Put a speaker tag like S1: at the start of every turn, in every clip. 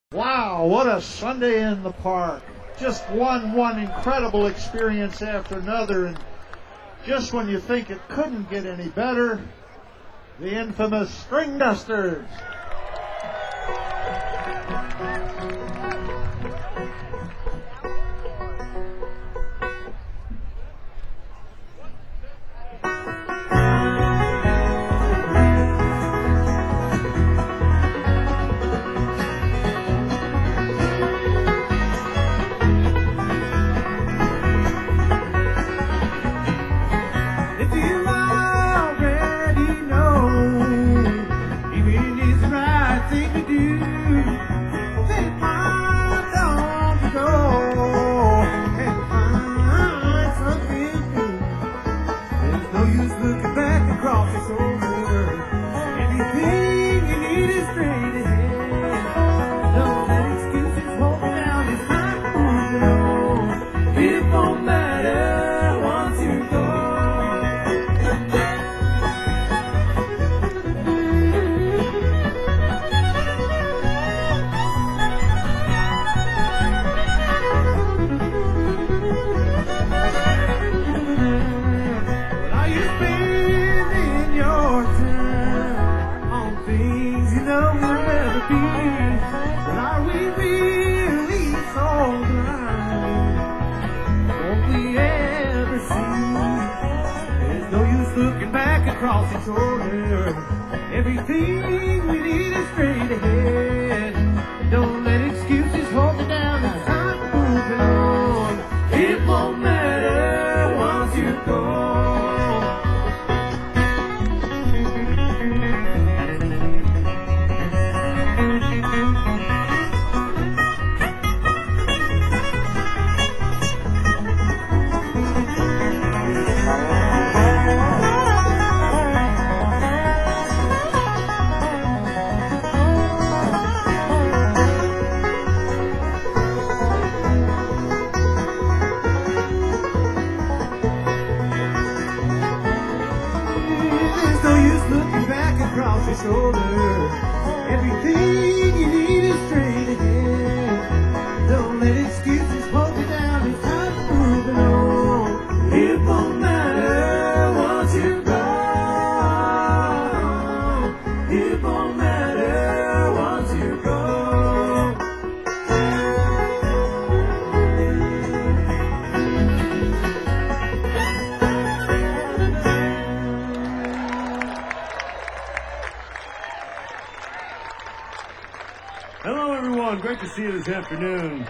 S1: Wow, what a Sunday in the park. Just one incredible experience after another, and just when you think it couldn't get any better, the infamous String Dusters.
S2: Across the shoulder, everything we need is straight ahead. Don't let excuses hold me down. It's time moving on. It won't matter once you're gone. Across your shoulder, everything you need is straight ahead. Don't let excuses hold you down. It's time to move it on. It won't matter once you're gone. It won't matter once you're gone.
S3: Hello, everyone. Great to see you this afternoon.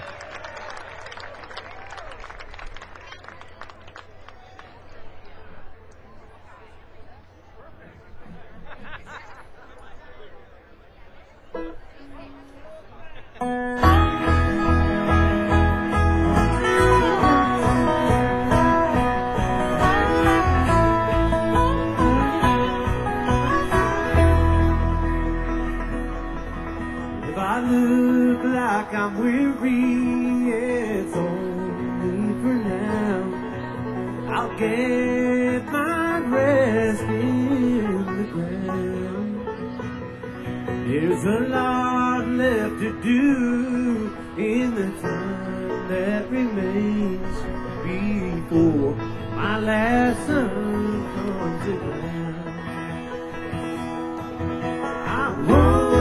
S2: If I look like I'm weary, it's only for now. I'll get my rest in the ground. There's a lot left to do in the time that remains before my last sun comes around. I won't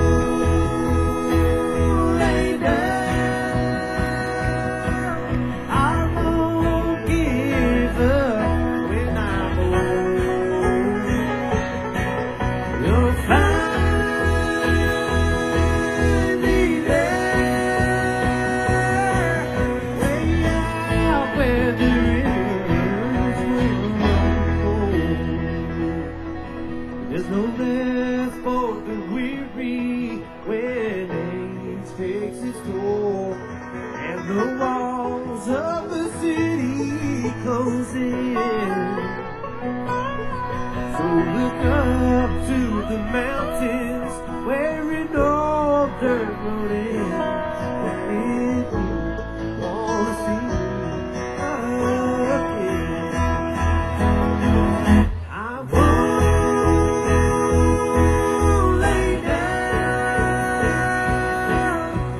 S2: There's no rest for the weary when age takes its toll, and the walls of the city close in. So look up to the mountains where an old dirt road ends. If you wanna see me again, I won't lay down.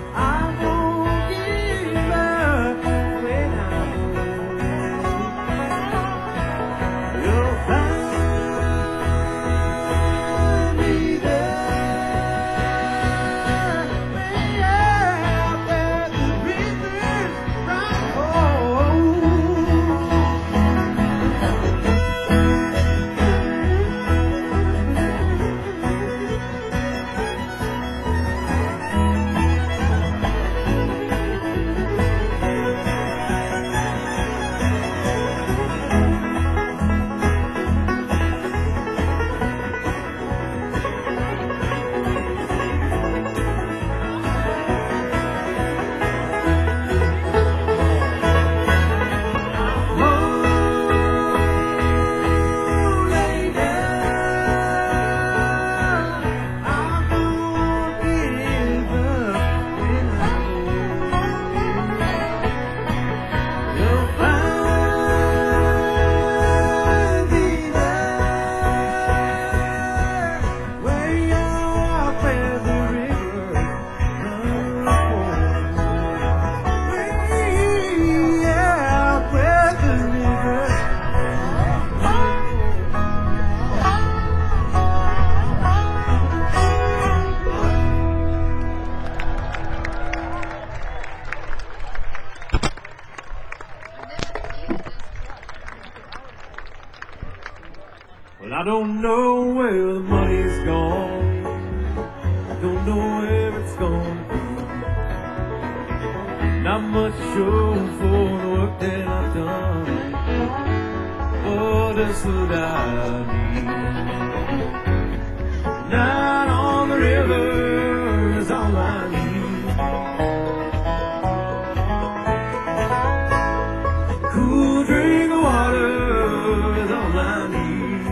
S2: I don't know where the money's gone. Don't know where it's gonna be. Not much show for the work that I've done. Oh, just what I need. Night on the river is all I need. Cool drink of water is all I need.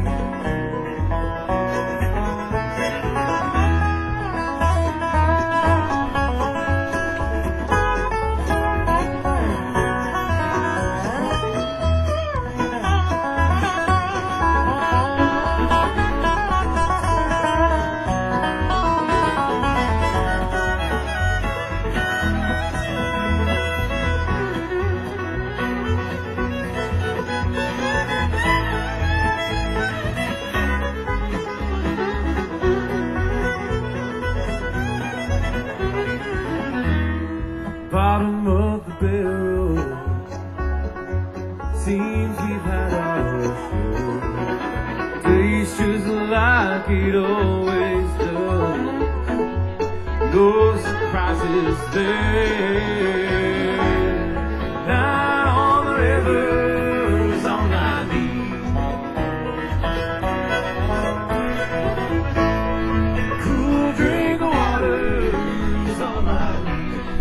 S2: Bottom of the barrel seems we've had our show. Tastes just like it always does. No surprises there. Night on the river is all I need. Cool drink of water is all I need.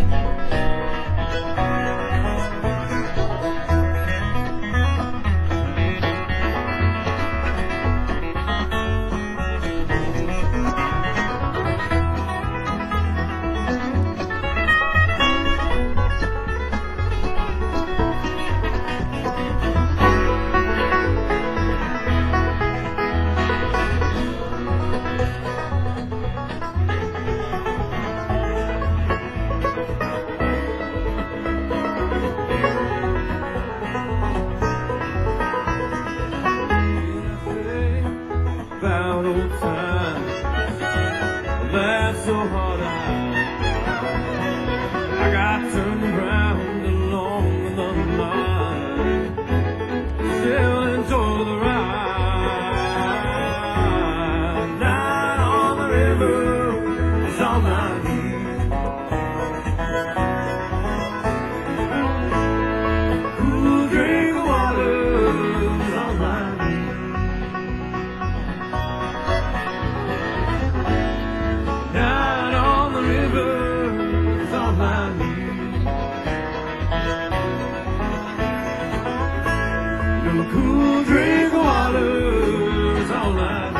S2: About old times, laughed so hard I got turned around along another line. Still enjoy the ride. Night on the river is all I need. Cool drink of water is all I need. Night on the river is all I need. No cool drink of water is all I need.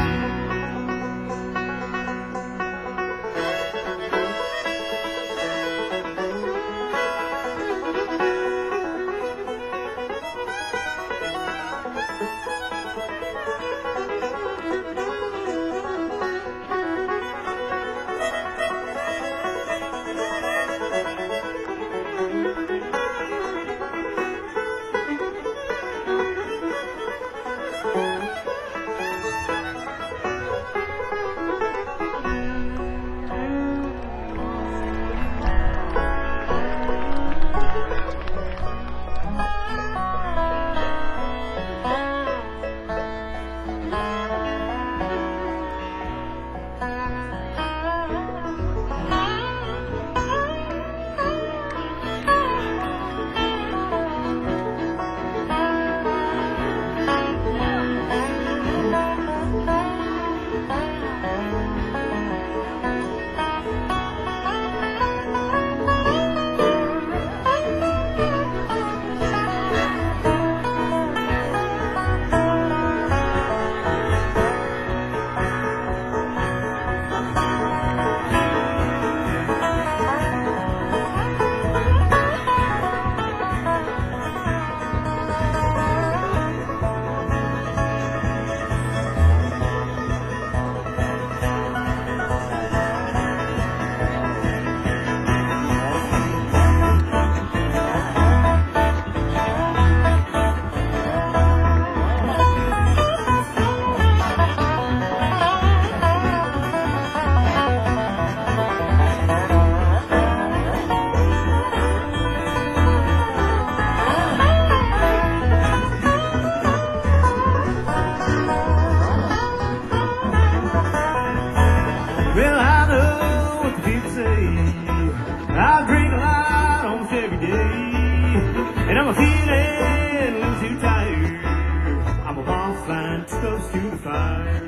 S2: I'm feeling too tired. I'm a wall flying too close to the fire.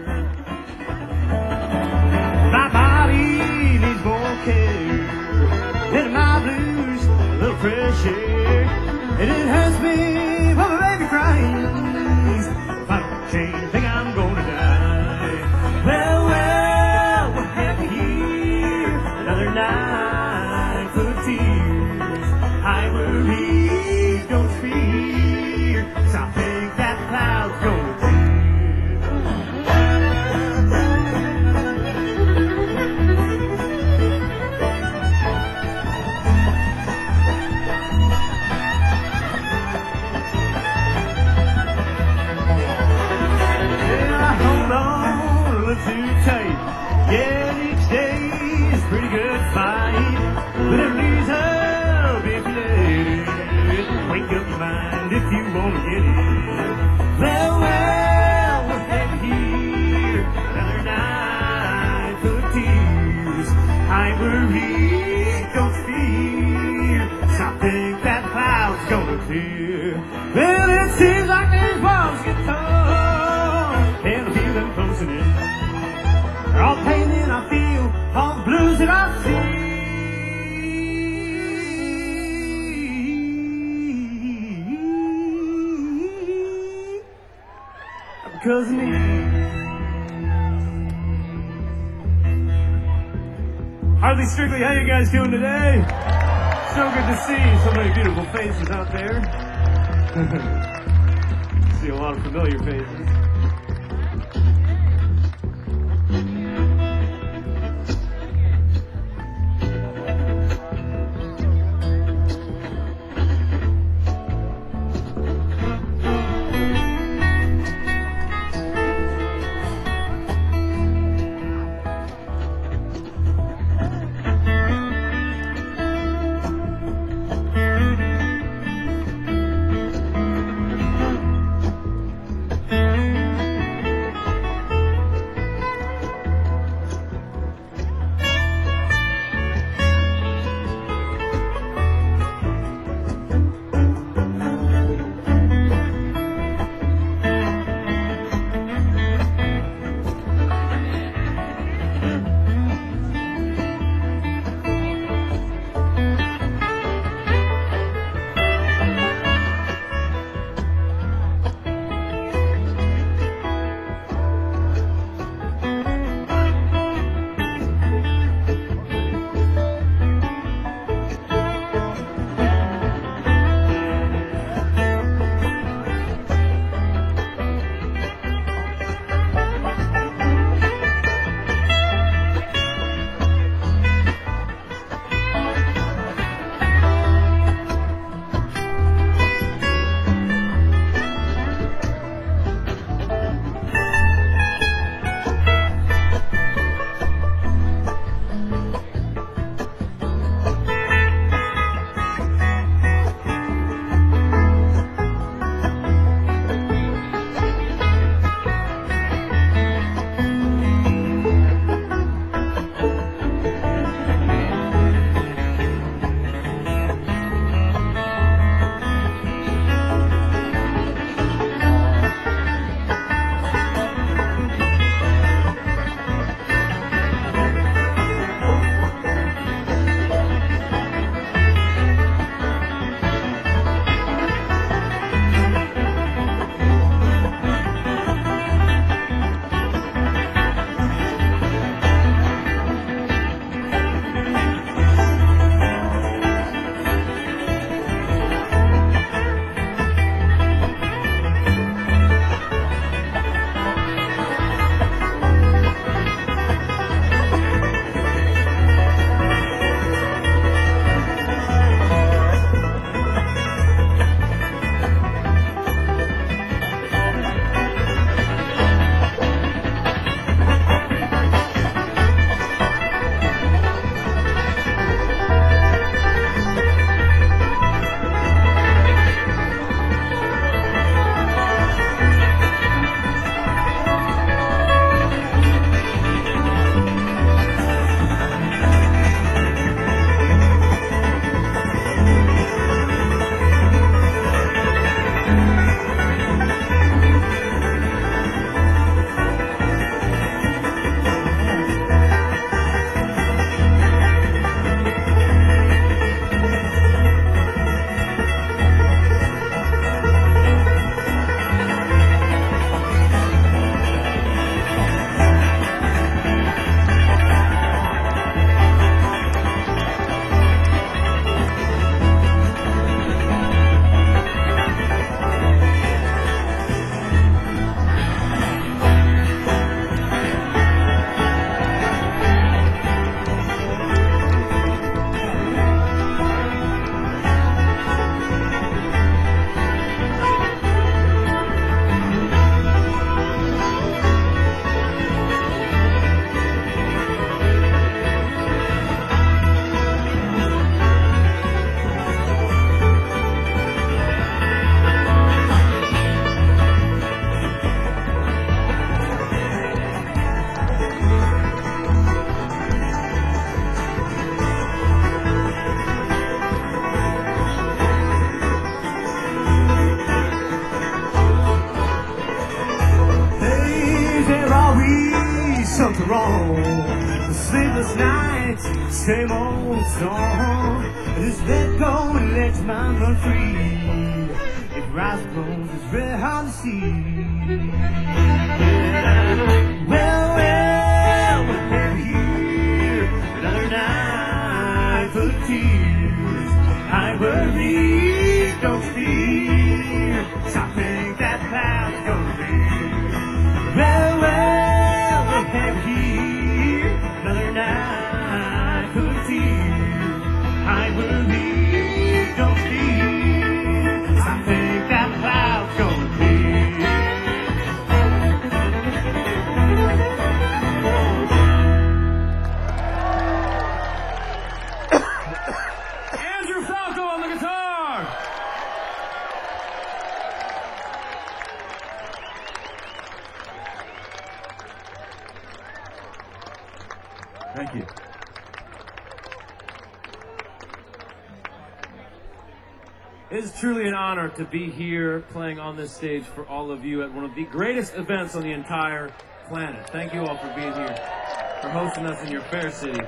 S2: My body needs more care. And my blues a little fresh air. And it hurts me when my baby cries. If I don't change, think I'm gonna die. Well, well, we're happy here. Another night full of tears. I worry, don't fear. 'Cause I think that cloud's gonna clear. Hold on a little too tight. Yeah, each day is a pretty good fight. But every reason, if you let it, wake up your mind if you want to get it. Well, well, we're happy here. Another night full of tears. I ain't worried, don't fear. 'Cause I think that cloud's gonna clear. Well, it seems like these walls get tall. And I feel them closing in. All the pain that I feel, all the blues that I see. Because of me. Harley Strictly, how you guys doing today? So good to see so many beautiful faces out there. See a lot of familiar faces. wrong. The sleepless nights, same old song. Just let go and let your mind run free. If your eyes are closed, it's very hard to see. Well, we're here, another night full of tears. I worry, don't fear, so I think that cloud's gonna be. Well, we're here, another night full of tears. I worry, don't fear, so I think that cloud's gonna be.
S3: Andrew Falco on the guitar. Thank you. It is truly an honor to be here playing on this stage for all of you at one of the greatest events on the entire planet. Thank you all for being here, for hosting us in your fair city.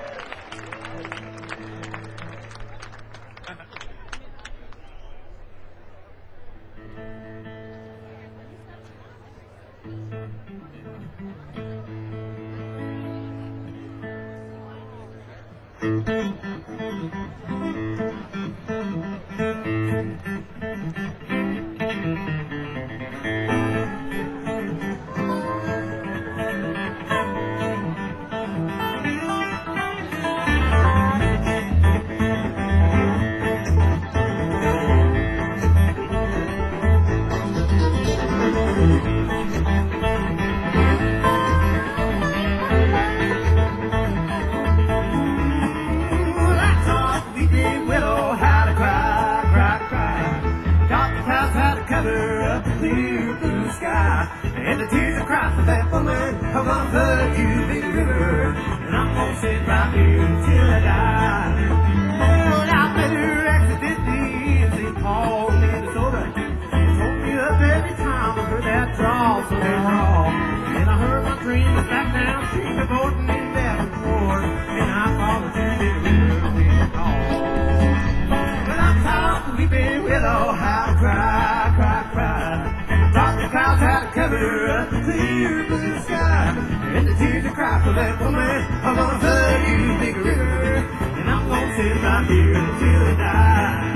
S2: And the tears that cry for that woman are gonna flood you, big river. And I'm gonna sit right here until I die. Well, out there accidentally in St. Paul, Minnesota, she told me up every time I heard that draw, so they draw. And I heard my dream was back down, street of Gordon in Davenport. And I followed you, big river, big call. But I'm tired of weeping willow, how to cry, cry, cry. Dark the clouds had to cover up the clear blue sky. And the tears that cry for that woman are gonna flood you, big river. And I'm gonna sit right here until I die.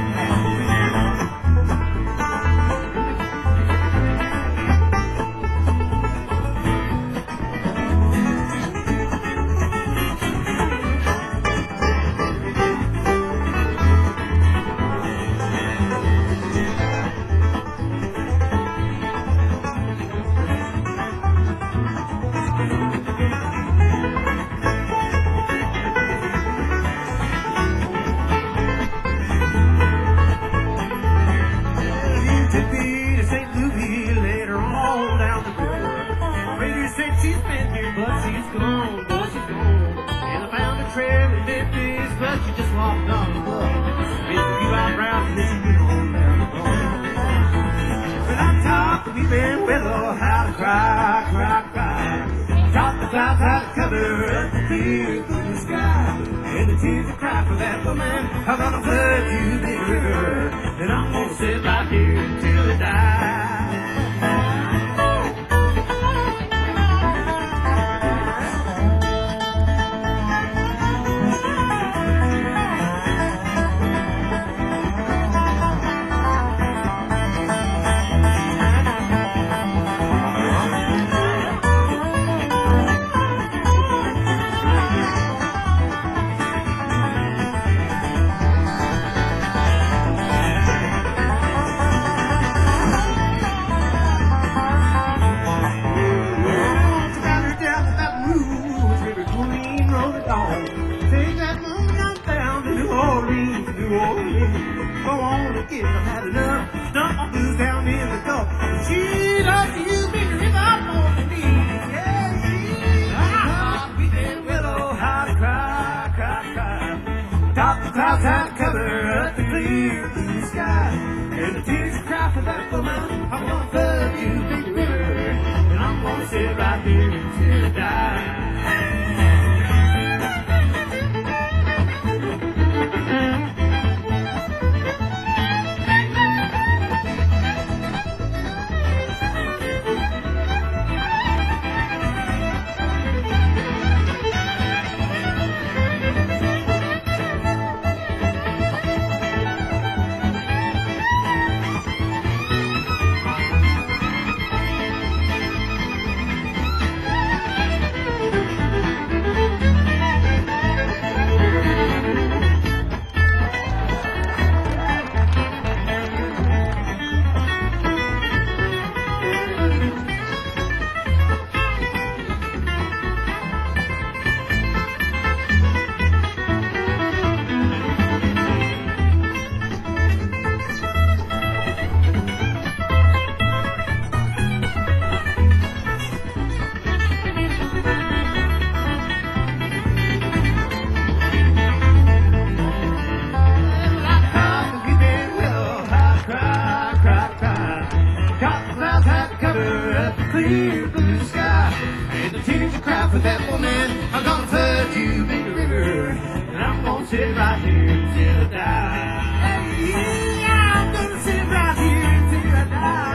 S2: Cry, cry, cry. Drop the clouds had to cover up the clear blue sky. And the tears that cry for that woman are gonna flood you, big river. And I'm gonna sit right here until I die. Go on and get I've had enough. Dump my blues down in the gulf. She loves you, big river, more than me. Yeah, she. We did willow, how to cry, cry, cry. Top the clouds had to cover up the clear blue sky. And the tears that cry for that woman, I'm gonna flood you, big river. And I'm gonna sit right here until I die. clear blue sky and the tears you cry for that woman are gonna flood you, baby river, and I'm gonna sit right here until I die. Yeah, I'm gonna sit right here until I die.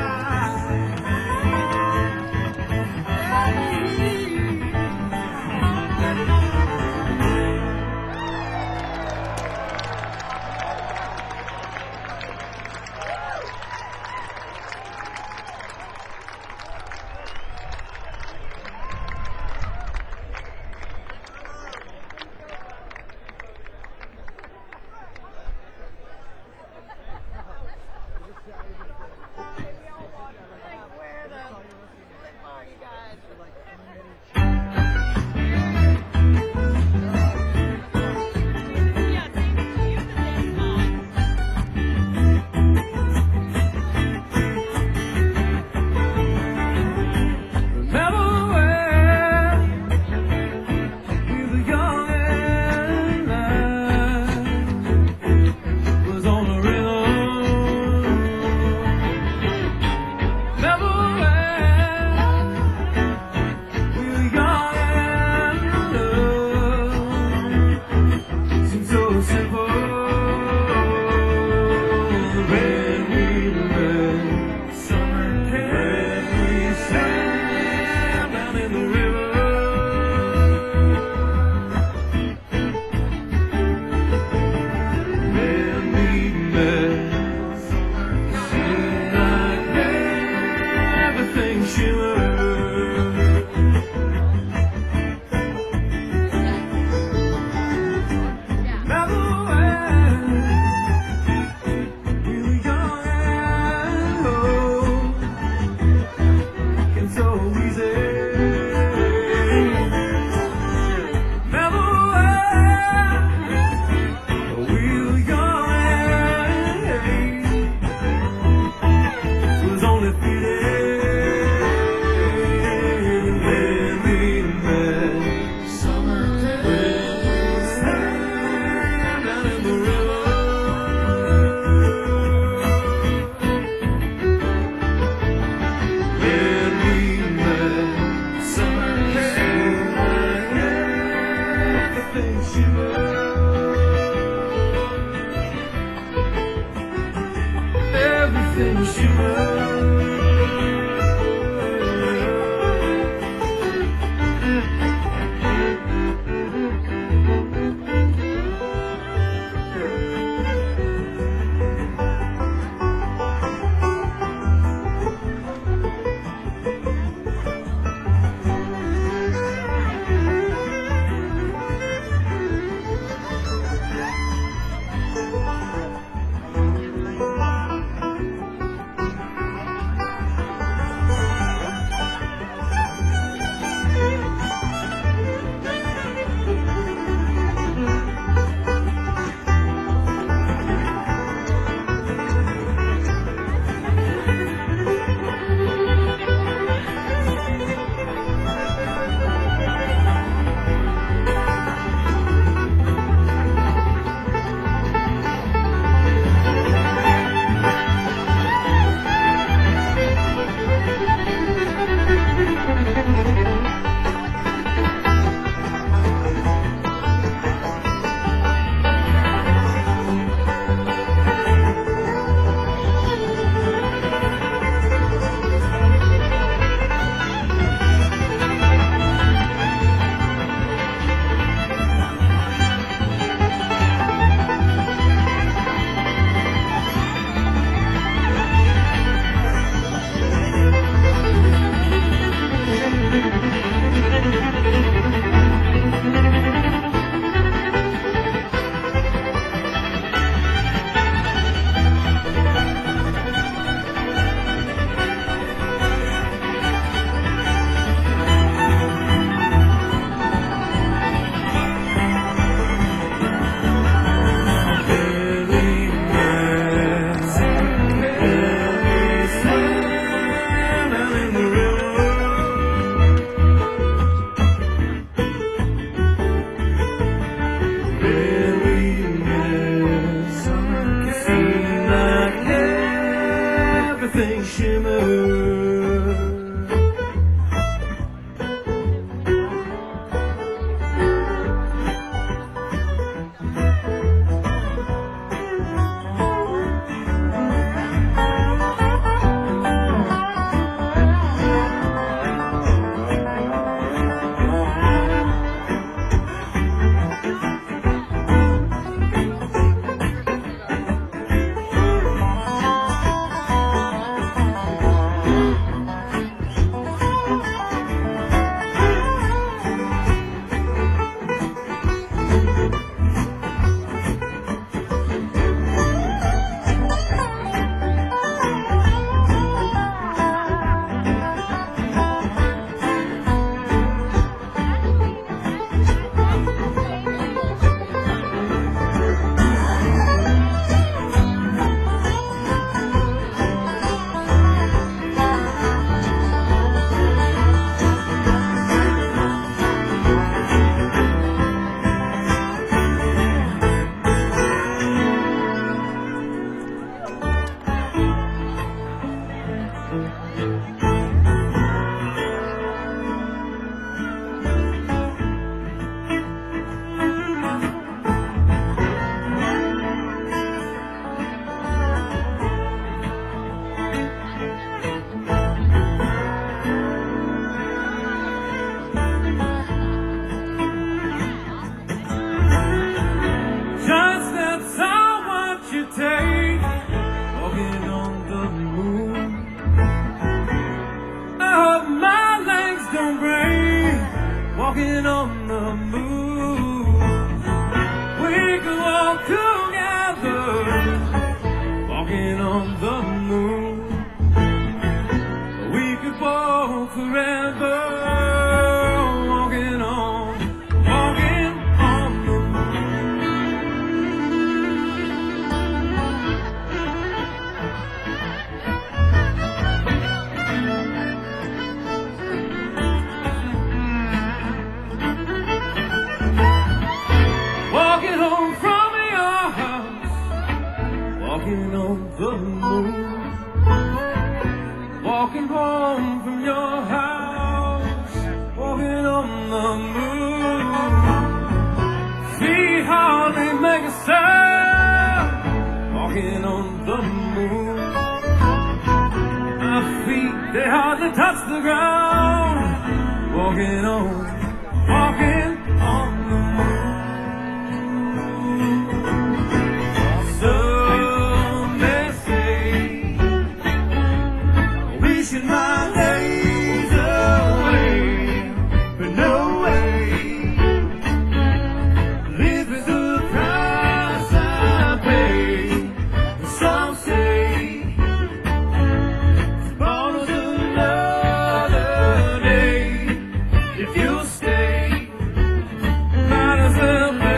S2: take, walking on the moon. I hope my legs don't break, walking on the moon. We could walk together, walking on the moon. We could walk forever, walking on the moon. Walking home from your house, walking on the moon. Walking home from your house, walking on the moon. Feet hardly make a sound, walking on the moon. My feet, they hardly touch the ground, walking on the moon. Some may say, wishing my days away, but no way. Live is the price I pay. Some say tomorrow's another day. If you stay, might as well pay.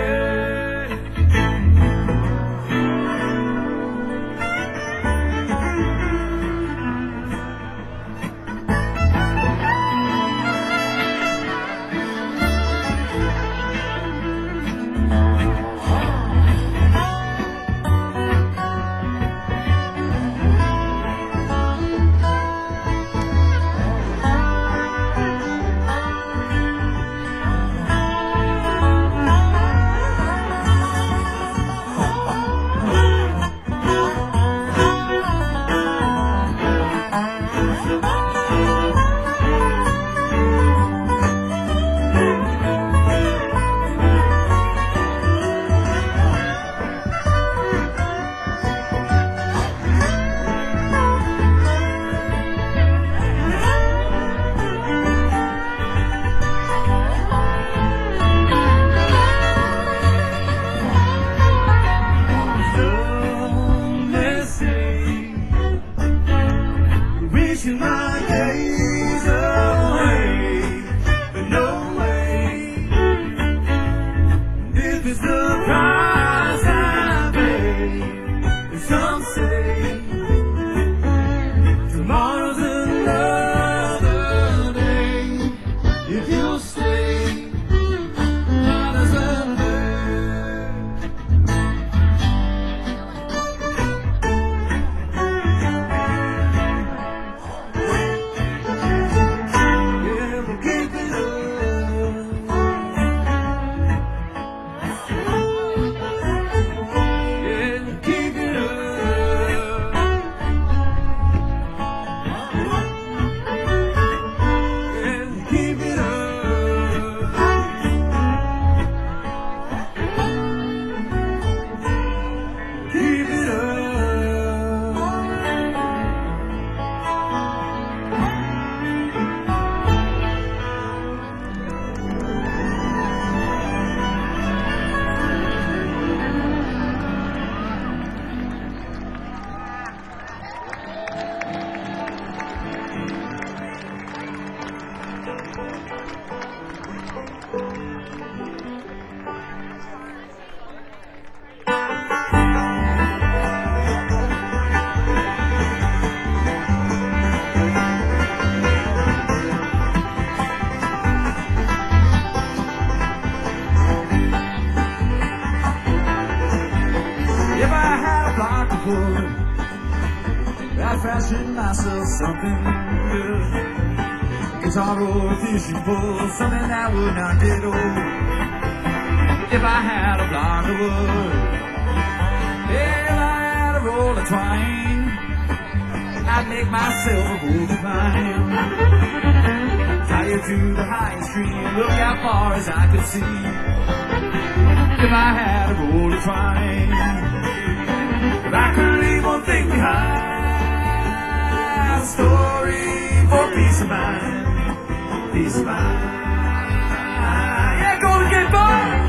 S2: Wishing my days away, but no way. If it's the price I pay, some say tomorrow's another day. If you stay, might as well I'd fashion myself something good. Guitar or a fishing pole, something that would not get old. If I had a block of wood, if I had a roll of twine, I'd make myself a golden vine. Tie it to the high street, look as far as I could see. If I had a roll of twine, story for peace of mind. Peace of mind. Yeah, gonna get by.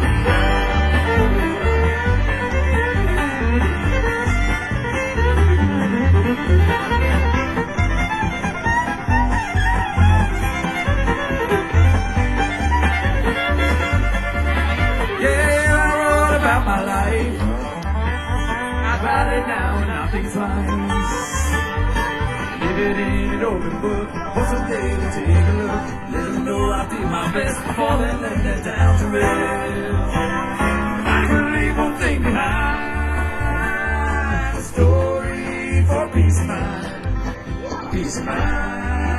S2: Yeah, I wrote about my life. I write it down and I think twice. Live it in an open book. For someday to take a look. Let them know I did my best before they let that down to rest. I could leave one thing behind. A story for peace of mind. Peace of mind.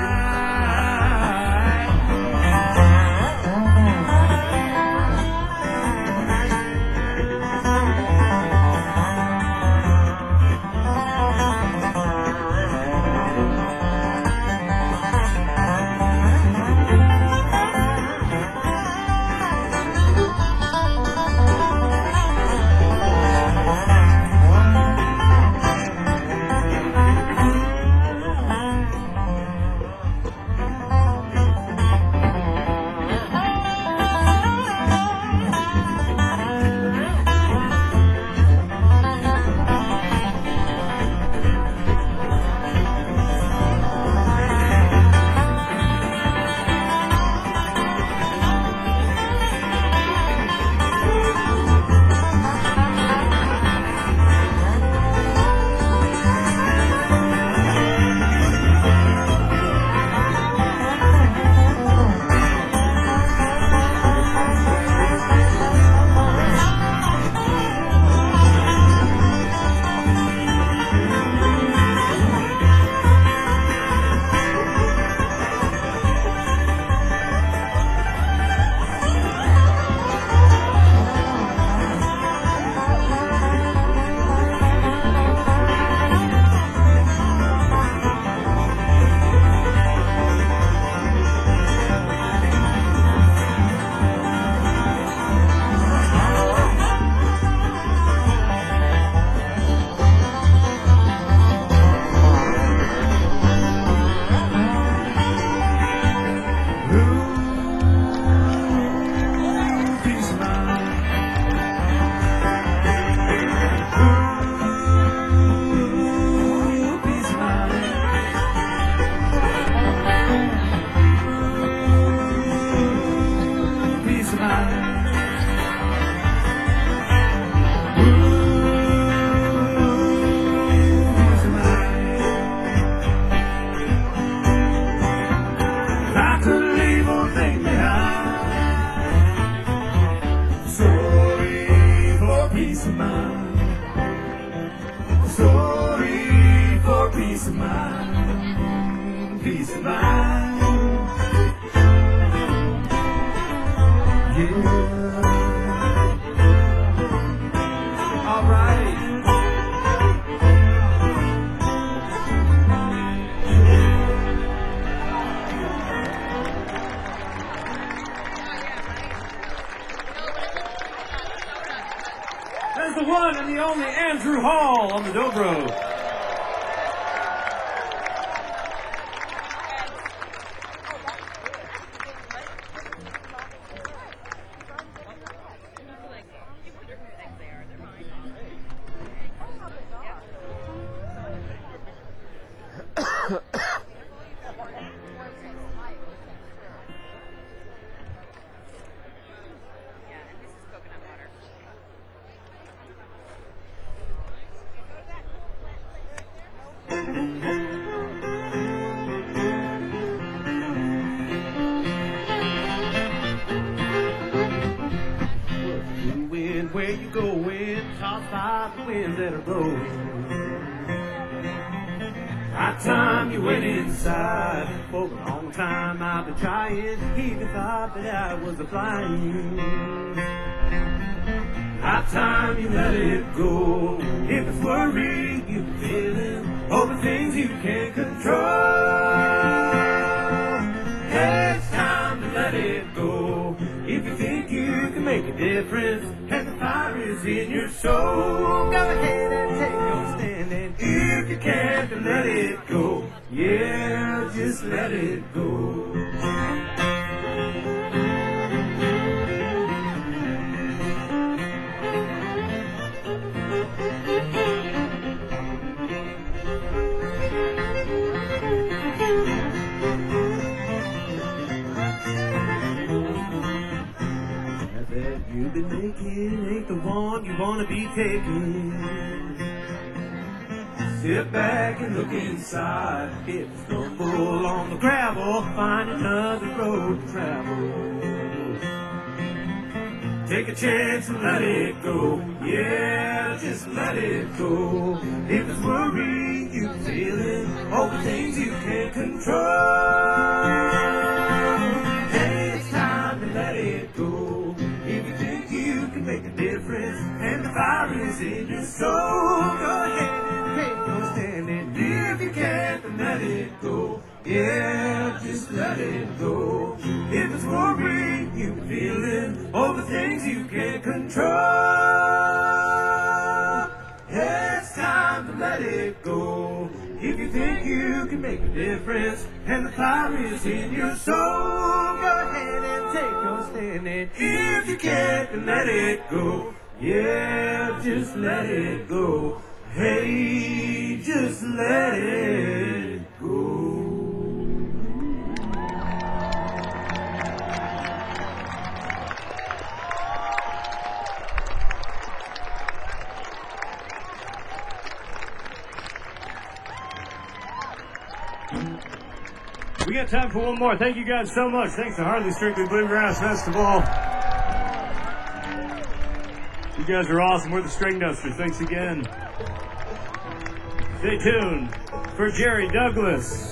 S2: Peace of mind, peace of mind. Yeah. All right.
S3: There's the one and the only Andrew Hall on the dobro.
S2: Where you going? Tossed by the winds that are blowing. Right time you went inside. For a long time I've been trying to keep the thought that I was a flying. Right time you let it go. If it's worry you're feeling over things you can't control. It's time to let it go. If you think you can make a difference and the fire is in your soul, go ahead and take your stand. And if you can't, then let it go. Yeah. just let it go. You've been making ain't the one you wanna be taking. Sit back and look inside. If you stumble on the gravel, find another road to travel. Take a chance and let it go. Yeah, just let it go. If it's worry you feeling, all the things you can't control, hey, it's time to let it go. If you think you can make a difference and the fire is in your soul, go ahead, take no standing. If you can't, then let it go. Yeah, just let it go. If it's worry you feeling over things you can't control, yeah, it's time to let it go. If you think you can make a difference and the fire is in your soul, go ahead and take your standing. If you can't, then let it go. Yeah, just let it go. Hey, just let it go.
S3: We got time for one more. Thank you guys so much. Thanks to Hardly Strictly Bluegrass Festival. You guys are awesome. We're the String Dusters. Thanks again. Stay tuned for Jerry Douglas.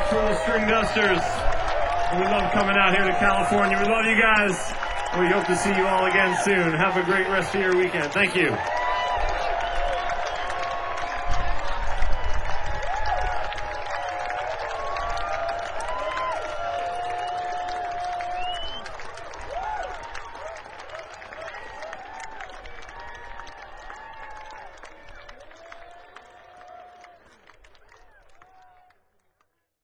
S3: folks from the String Dusters. We love coming out here to California. We love you guys. We hope to see you all again soon. Have a great rest of your weekend. Thank you.